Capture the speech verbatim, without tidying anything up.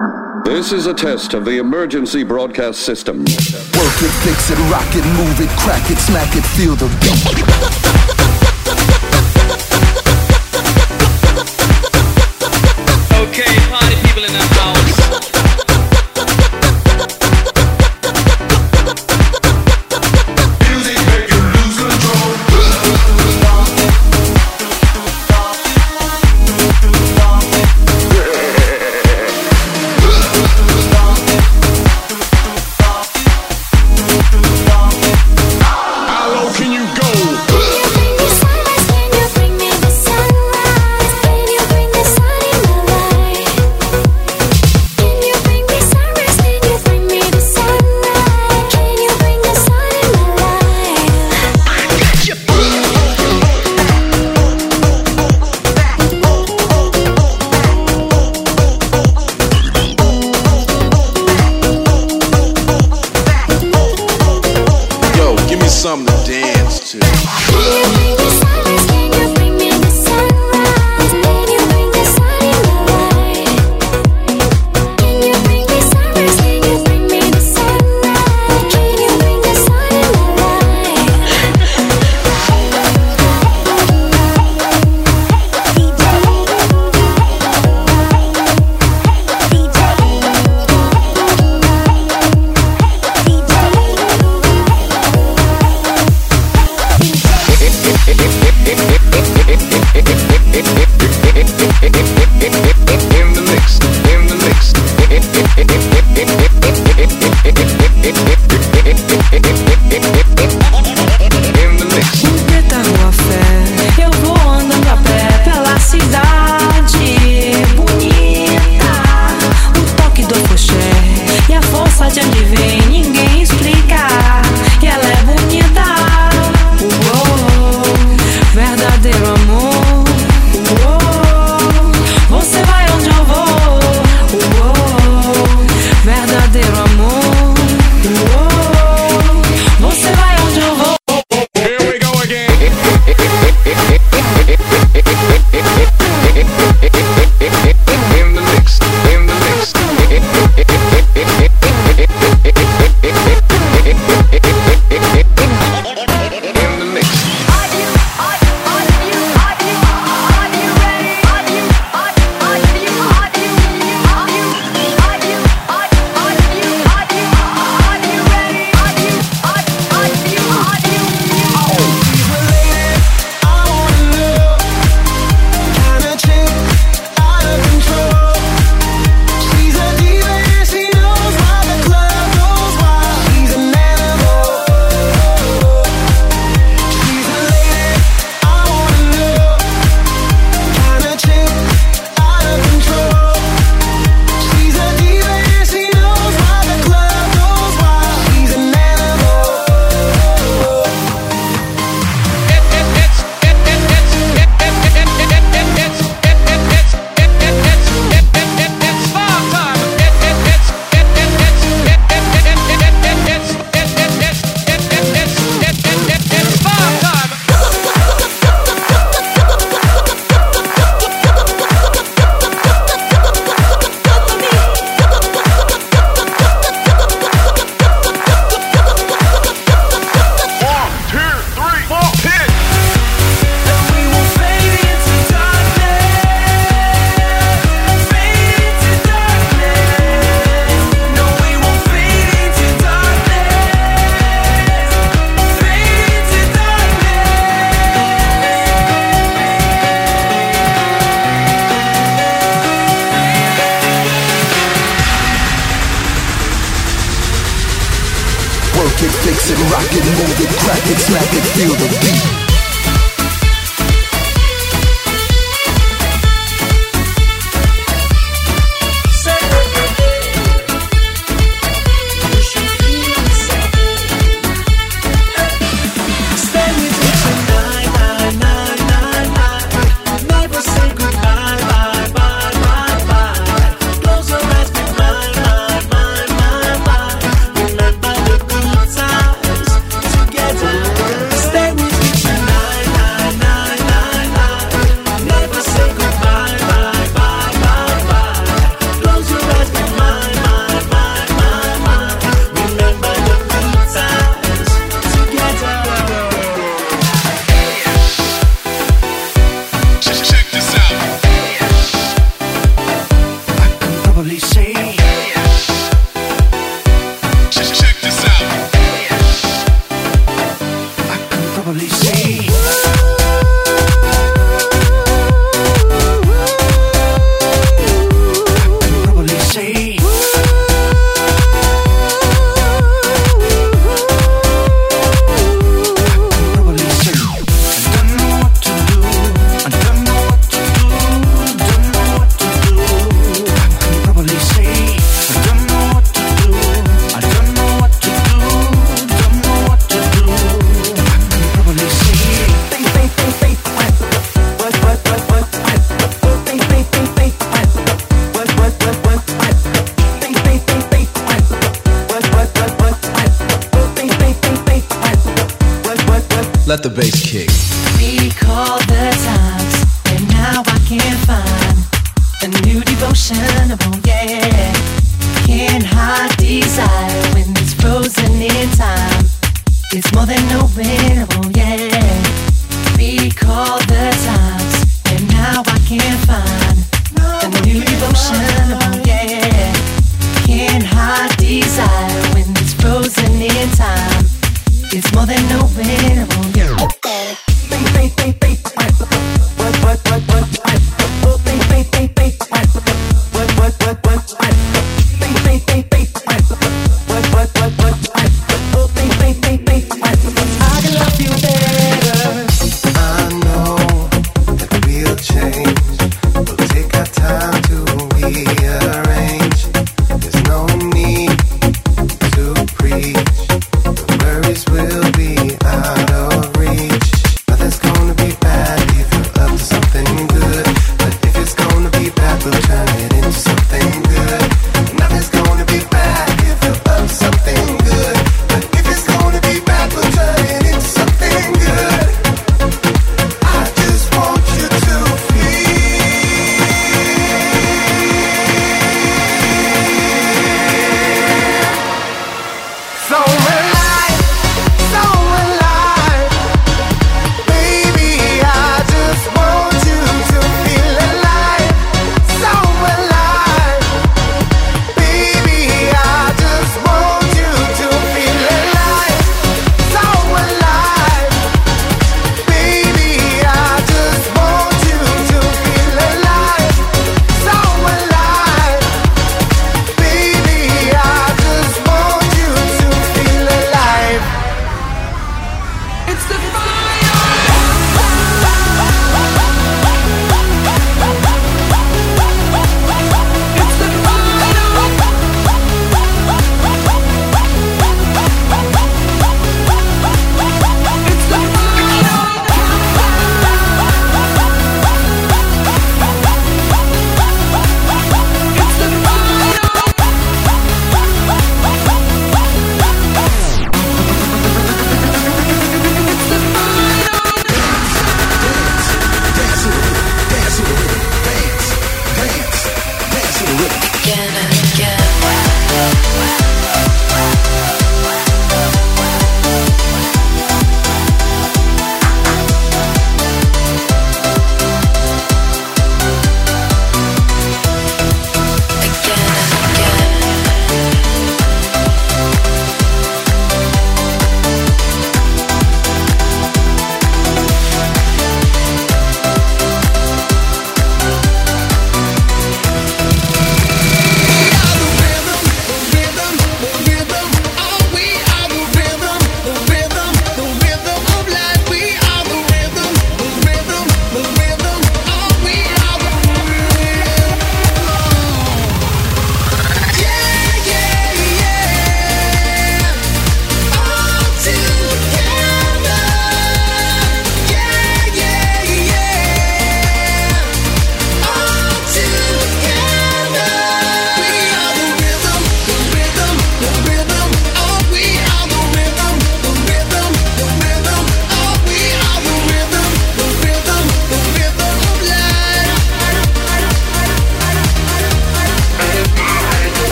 This is a test of the emergency broadcast system. Work it, fix it, rock it, move it, crack it, smack it, feel the beat. Okay, party people in the house. Something to dance to. Work it, fix it, rock it, move it, crack it, smack it, feel the beat. Stay with me tonight. probably say. Check this out. I can probably say. Let the bass kick. Recall the times, and now I can find a new devotion. Oh yeah, can't hide desire when it's frozen in time. It's more than knowing. Oh yeah, recall the times, and now I can find a new devotion. Oh yeah, can't hide desire when it's frozen in time. It's more than knowing. Oh yeah. Can I